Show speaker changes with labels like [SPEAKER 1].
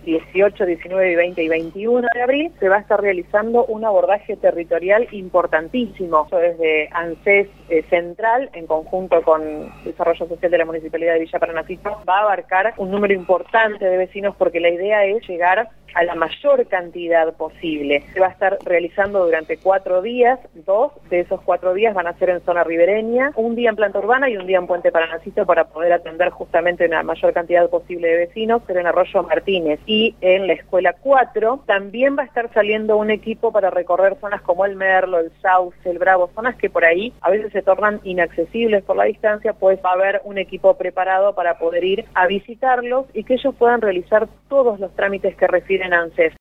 [SPEAKER 1] 18, 19, 20 y 21 de abril se va a estar realizando un abordaje territorial importantísimo. Esto desde ANSES Central, en conjunto con Desarrollo Social de la Municipalidad de Villa Paranacito, va a abarcar un número importante de vecinos porque la idea es llegar a la mayor cantidad posible. Se va a estar realizando durante 4 días, 2 de esos 4 días van a ser en zona ribereña, un día en planta urbana y un día en Puente Paranacito para poder atender justamente una mayor cantidad posible de vecinos, pero en Arroyo Martínez. Y en la Escuela 4 también va a estar saliendo un equipo para recorrer zonas como el Merlo, el Sauce, el Bravo, zonas que por ahí a veces se tornan inaccesibles por la distancia, pues va a haber un equipo preparado para poder ir a visitarlos y que ellos puedan realizar todos los trámites que refieren a ANSES.